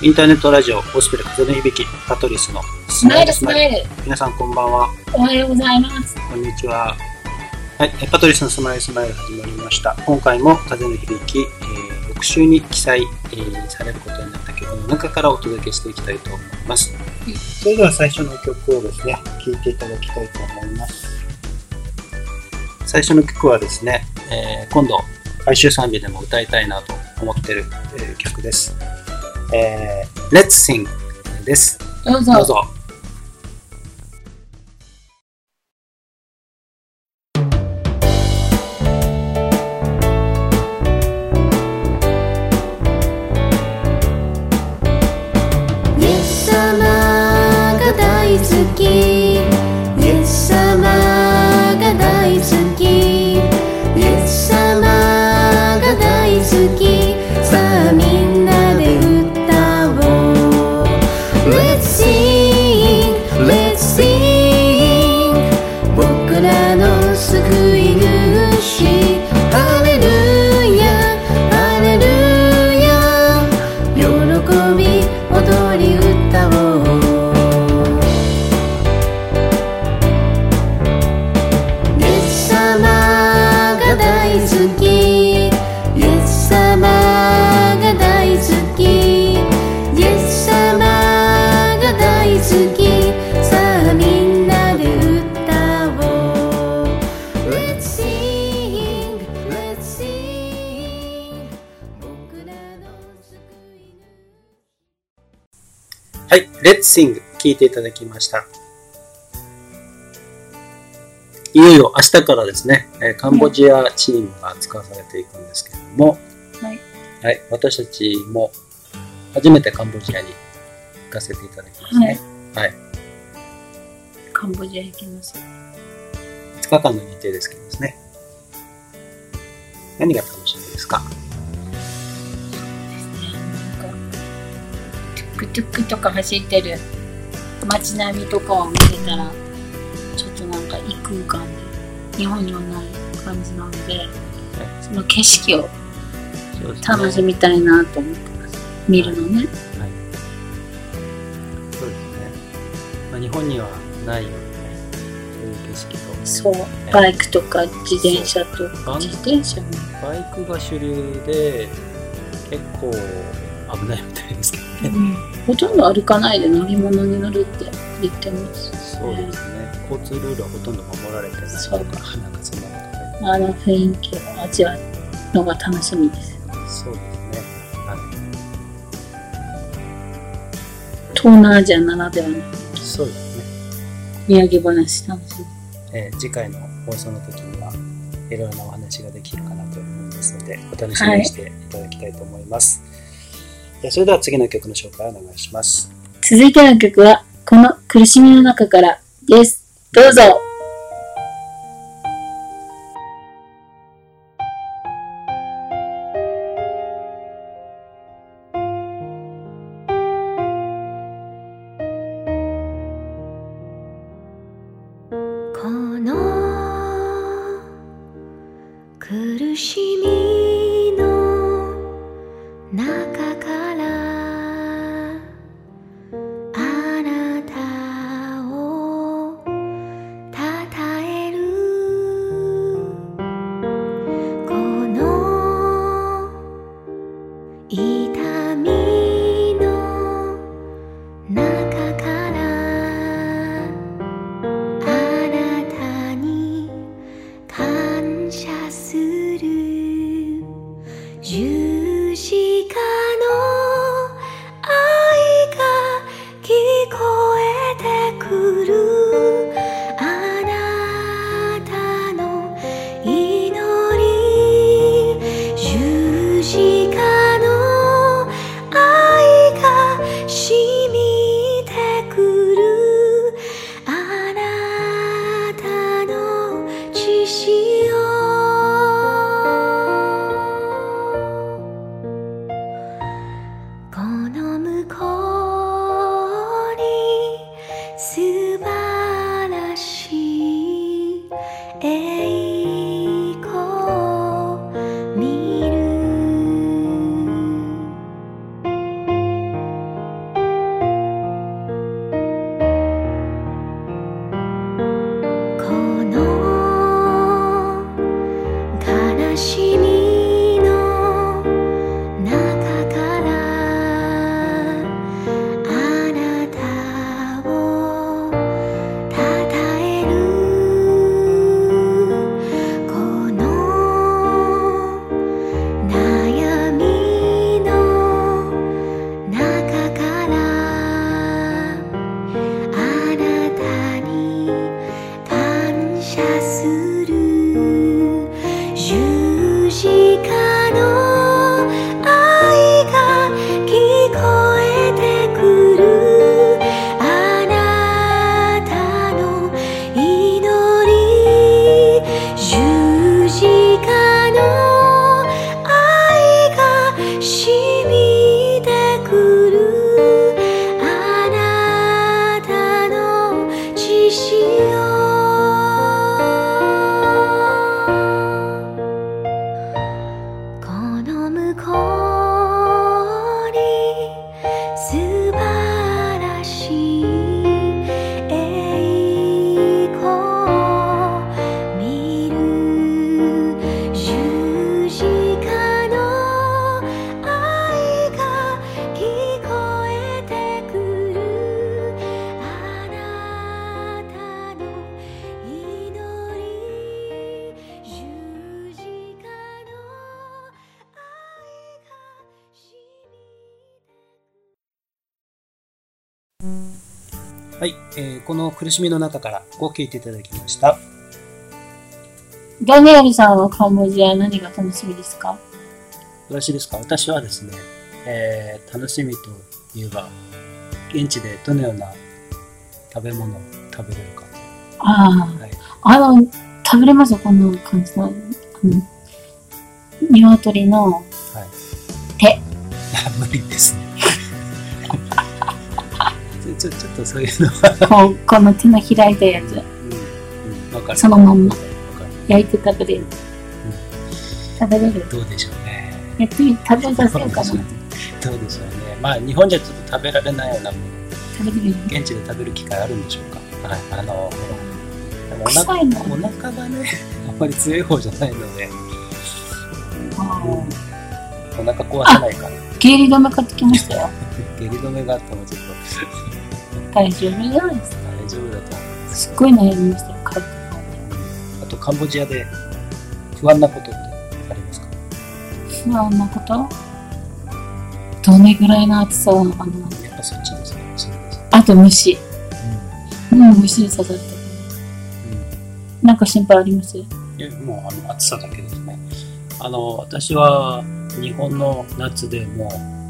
インターネットラジオゴスペル風の響きパトリスのスマイルスマイル。皆さんこんばんは。 おはようございます。 こんにちは。はい、パトリスのスマイルスマイル始まりました。今回も風の響き、翌週に記載、されることになった曲の中からお届けしていきたいと思います。それでは最初の曲をですね、聴いていただきたいと思います。最初の曲はですね、今度哀愁賛美でも歌いたいなと思っている、曲です。Let's Sing です。 どうぞ。 どうぞ。 イエス様が大好き、イエス様が大好き、イエス様が大好き、さあみんなで歌おう。 Let's sing, let's sing 僕らの救い主、ハレルヤハレルヤ、喜び踊り歌おう。イエス様が大好き、イエス様が大好き、イエス様が大好き、さあみんなで歌おう。 Let's sing, let's sing 僕らの救い主。 はい、Let's Sing 聴いていただきました。いよいよ明日からですね、カンボジアチームが使わされていくんですけれども、 はい。 はい、私たちも初めてカンボジアに行かせていただきますね。はい。 カンボジア行きます。 2日間の日程ですけどですね。何が楽しみですか？ なんかトゥクトゥクとか走ってる街並みとかを見てたら、ちょっとなんか異空間で日本にはない感じなので、その景色をそうですね。 楽しみたいなと思ってます。見るのね。 はい。そうですね。まあ、日本にはないようなね、そういう景色と。 そう、バイクとか自転車とそう自転車もバイクが主流で結構危ないみたいですけどね。 ほとんど歩かないで乗り物に乗るって言ってます。 そうですね。交通ルールはほとんど守られてないとか、なんかそんなこと書いてああの雰囲気を味わうのが楽しみです。 る。そうですね。は東南アジアならではのい。そうですね。 土産話楽し次回の放送の時にはいろいろなお話ができるかなと思いますので、お楽しみにしていただきたいと思います。それでは次の曲の紹介をお願いします。 み。続いての曲はこの苦しみの中からです。どうぞ。 この苦しみの中からあなたを称える。この痛みの中からあなたに感謝する。十字架の愛が聞こえてくる。あなたの祈り、十字架の愛が染みてくる。あなたの血潮、この向こうに素晴らしい栄光見る。 はい、この苦しみの中からを聞いていただきました。 ダニエルさんはカンボジア何が楽しみですか？ 私ですか？私はですね、楽しみといえば現地でどのような食べ物を食べれるか。 はい、食べれますよ、こんな感じの鶏の手。 無理ですね。ちょっとそういうのはこの手の開いたやつ、 わかる。 そのまんま焼いて食べれる。食べれる。 どうでしょうね。 やってみ食べさせようかな。 どうでしょうね。まあ日本じゃちょっと食べられないようなもの、 食べれる。 現地で食べる機会あるんでしょうか。はい、 臭いの。 お腹がね、あんまり強い方じゃないので、お腹壊さないから。 下痢止め買ってきましたよ。 下痢止めがあってもちょっと大丈夫じゃないですか。 大丈夫だと思います。 すっごい悩みましたよ、買って。 あとカンボジアで不安なことってありますか？ 不安なこと？どれぐらいの暑さなのかな。 やっぱそっちですね。そうです。 あと虫。虫に刺された。なんか心配あります？ いや、もう暑さだけですね。私は日本の夏でも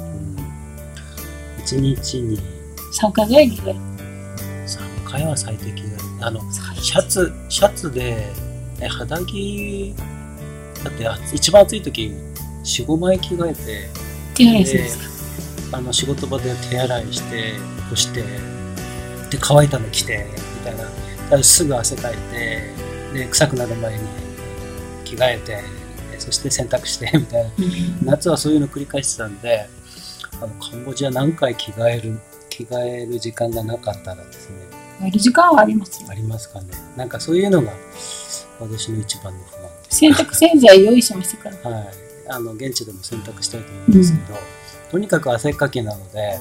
1日に 3回ぐらい着替える。 3回は最適だ。シャツで肌着だって一番暑い時 4,5 枚着替えて手洗いするんですか？ 仕事場で手洗いして干してで乾いたの着てみたいな。すぐ汗かいてで臭くなる前に着替えてそして洗濯してみたいな、夏はそういうの繰り返してたんでカンボジア何回着替える時間がなかったらですね。 やる時間はありますよ。 ありますかね。なんかそういうのが私の一番の不安です。 洗濯洗剤用意しましたから。 はい。現地でも洗濯したいと思うんですけど、とにかく汗っかきなので、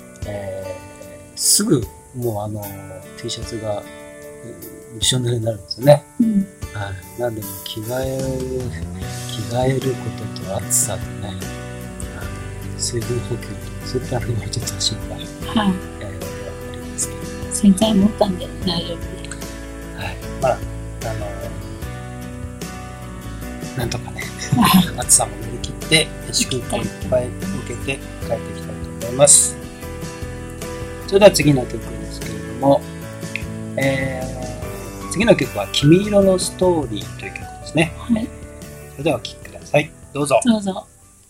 すぐもうT シャツがびしょ濡れになるんですよね。はい。なんでも着替えることと暑さとね、水分補給とそういったのがちょっと心配。 はい。 ありますけど。 洗剤持ったんで大丈夫です。 はい。まあなんとかね暑さも乗り切って祝福をいっぱい受けて帰ってきたいと思います。それでは次の曲ですけれども、次の曲は君色のストーリーという曲ですね。 はい。 それではお聴きください。どうぞ。 どうぞ。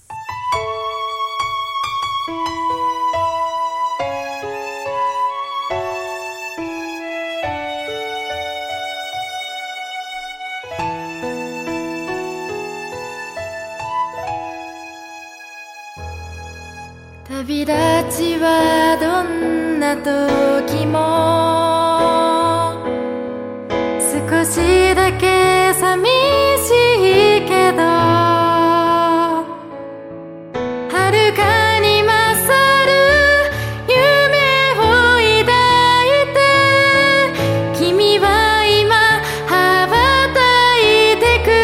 旅立ちはどんな時も少しだけ寂しいけど遥かに勝る夢を抱いて君は今羽ばたいてく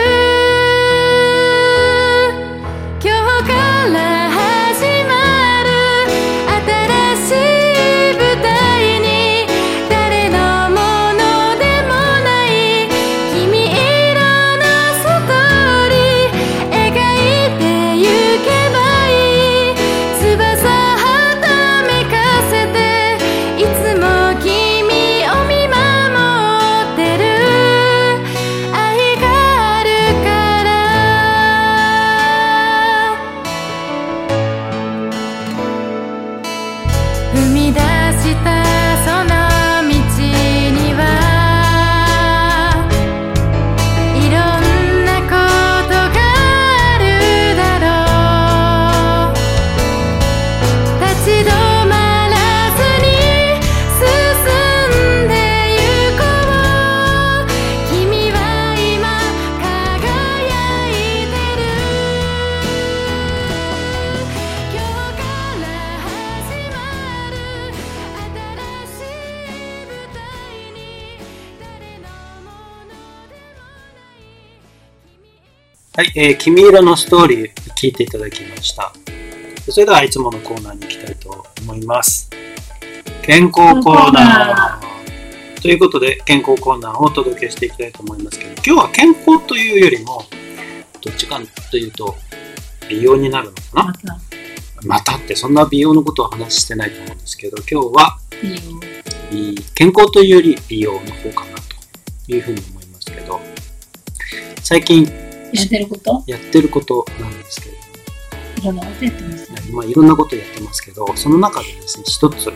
今日から始まる新しい舞台に誰のものでもない君色のストーリー描いてゆけばいい翼はためかせていつも君を見守ってる愛があるから踏み出したその道にはいろんなことがあるだろう立ち止まらずに進んでゆこう君は今輝いてる今日から始まる新しい舞台に誰のものでもないはい、君色のストーリー聞いていただきました。それではいつものコーナーに行きたいと思います。 健康コーナーということで、健康コーナーをお届けしていきたいと思いますけど、今日は健康というよりもどっちかというと美容になるのかな。またってそんな美容のことを話してないと思うんですけど、今日は健康というより美容の方かなというふうに思いますけど、最近やってることなんですけれども、 いろんなことやってますね。 まあいろんなことやってますけど、その中でですね、一つ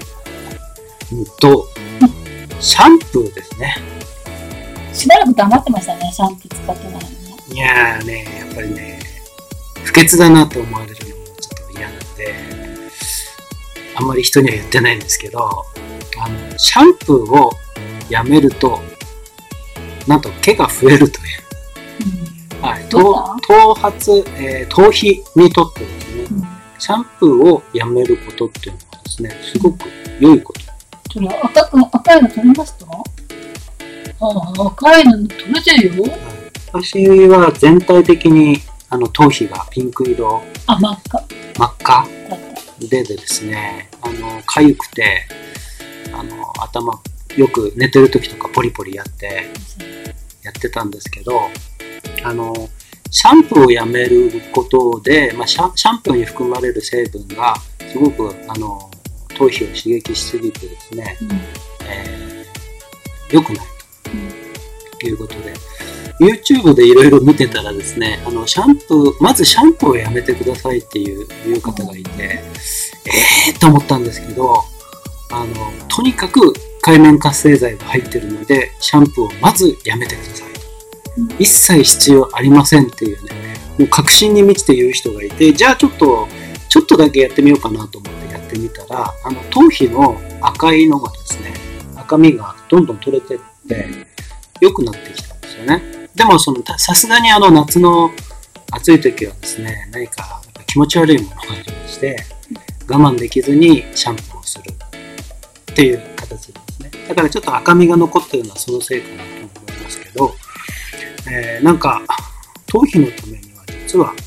シャンプーですね。 しばらく黙ってましたね、シャンプー使ってないのね。 いやーね、やっぱりね、不潔だなと思われるのもちょっと嫌なので、あんまり人には言ってないんですけど、シャンプーをやめると、なんと毛が増えるという。はい、頭皮にとってですね、シャンプーをやめることっていうのはですね、すごく良いこと。 それ赤いの取れました？赤いの取れてるよ。 私は全体的に頭皮がピンク色、 真っ赤でですね、痒くて頭よく寝てる時とかポリポリやってたんですけど、シャンプーをやめることで、シャンプーに含まれる成分がすごく頭皮を刺激しすぎてですね、良くないということで、YouTube でいろいろ見てたらですね、まずシャンプーをやめてくださいっていう方がいて、と思ったんですけど、とにかく界面活性剤が入ってるので、シャンプーをまずやめてください。一切必要ありませんっていうね、もう確信に満ちて言う人がいて、じゃあちょっとだけやってみようかなと思ってやってみたら、頭皮の赤いのがですね、赤みがどんどん取れてって良くなってきたんですよね。でもさすがに夏の暑い時はですね、何か気持ち悪いものがありまして、我慢できずにシャンプーをするっていう形ですね。だからちょっと赤みが残ってるのはそのせいかなと思いますけど、なんか頭皮のためには実は、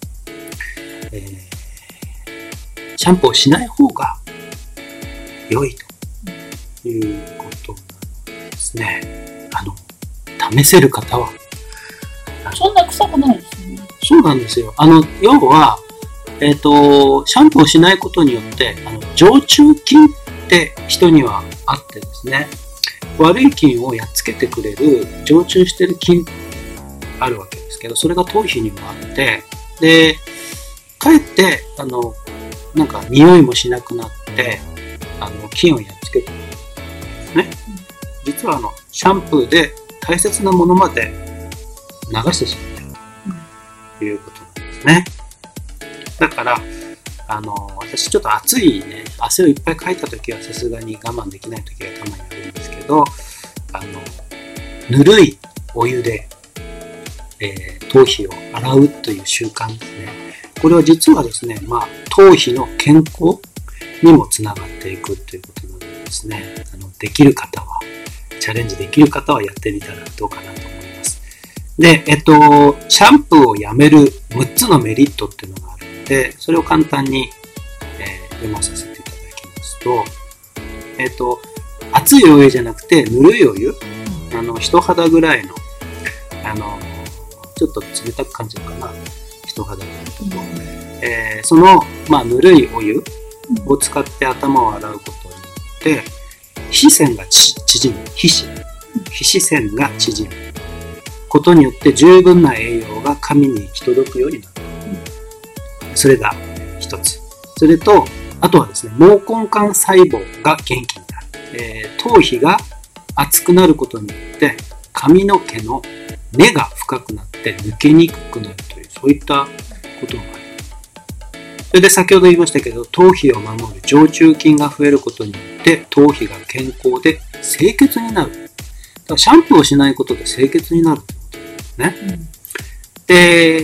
シャンプーをしない方が良いということなんですね。試せる方はそんな臭くないですよね。 そうなんですよ。要はシャンプーをしないことによって常駐菌って人にはあってですね、悪い菌をやっつけてくれる常駐してる菌あるわけですけど、それが頭皮にもあって、でかえってなんか匂いもしなくなって菌をやっつけてくれるんですね。実はシャンプーで大切なものまで流してしまっているということなんですね。だから私ちょっと暑いね、汗をいっぱいかいた時はさすがに我慢できない時がたまにあるんですけど、ぬるいお湯で、頭皮を洗うという習慣ですね。これは実はですね、頭皮の健康にもつながっていくということなのでですね、できる方は、チャレンジできる方はやってみたらどうかなと思います。で、シャンプーをやめる6つのメリットっていうのがあるので、それを簡単に、読まさせていただきますと、熱いお湯じゃなくてぬるいお湯、人肌ぐらいの、ちょっと冷たく感じるかな、人肌になると、その、ぬるいお湯を使って頭を洗うことによって皮脂線が縮む、皮脂線が縮むことによって十分な栄養が髪に行き届くようになる。それが一つ。それと、あとはですね、毛根幹細胞が元気になる。頭皮が熱くなることによって髪の毛の根が深くなって抜けにくくなるという、そういったことがある。それで先ほど言いましたけど、頭皮を守る常駐菌が増えることによって頭皮が健康で清潔になる。だからシャンプーをしないことで清潔になるということですね。で、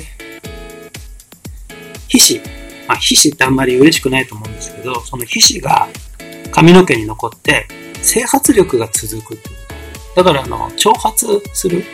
皮脂。皮脂ってあんまり嬉しくないと思うんですけど、その皮脂が髪の毛に残って整髪力が続く。だから長髪する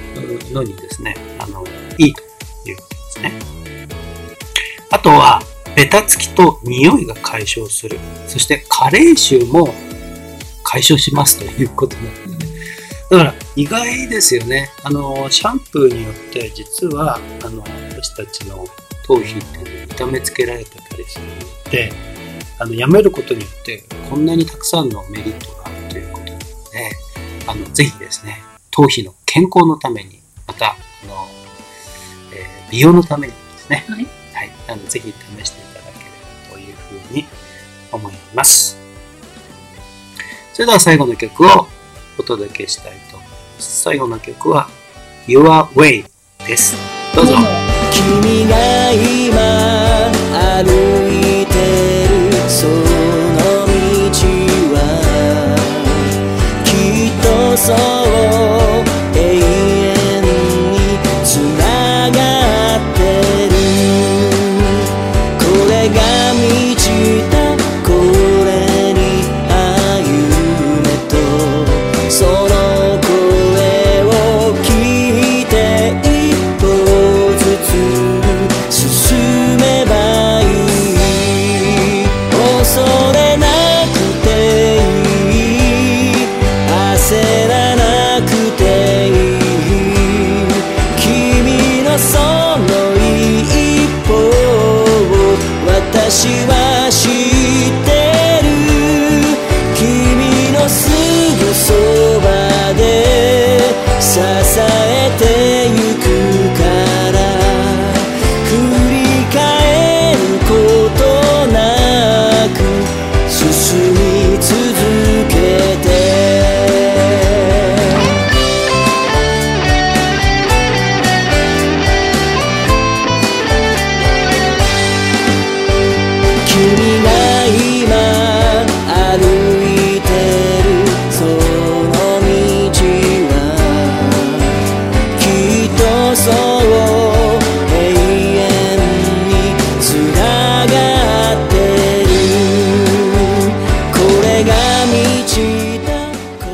のにですね、いいということですね。あとは、 ベタつきと匂いが解消する。そして加齢臭も解消しますということなんですね。だから意外ですよね。シャンプーによって実は私たちの頭皮っていうのに痛めつけられてたりするので、やめることによってこんなにたくさんのメリットがあるということなので、ぜひですね、頭皮の健康のために、また美容のためにですね、はい、ぜひ試していただければというふうに思います。それでは最後の曲をお届けしたいと思います。最後の曲は Your Way です。どうぞ。 君が今歩いてるその道はきっとそう永遠につながってる。これが満ちたこれに歩めとその声を聞いて一歩ずつ進めばいい。恐れなくていい、焦らなくていい。君のその一歩を私は知ってる。君のすぐそばで支えてゆくから振り返ることなく進み続けて。君が今歩いてるその道はきっとそう永遠につながってる。これが満ちたこ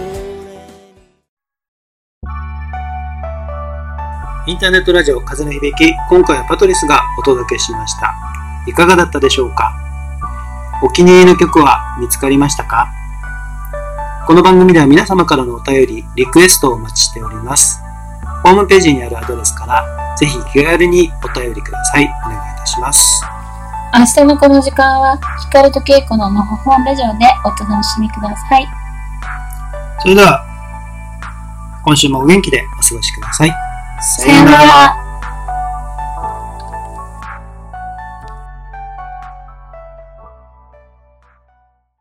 れ。 インターネットラジオ風の響き、今回はパトリスがお届けしました。いかがだったでしょうか。お気に入りの曲は見つかりましたか。この番組では皆様からのお便り、リクエストをお待ちしております。ホームページにあるアドレスからぜひ気軽にお便りください。お願いいたします。 明日のこの時間は光と稽古ののほほんラジオでお楽しみください。 それでは今週もお元気でお過ごしください。 さようなら。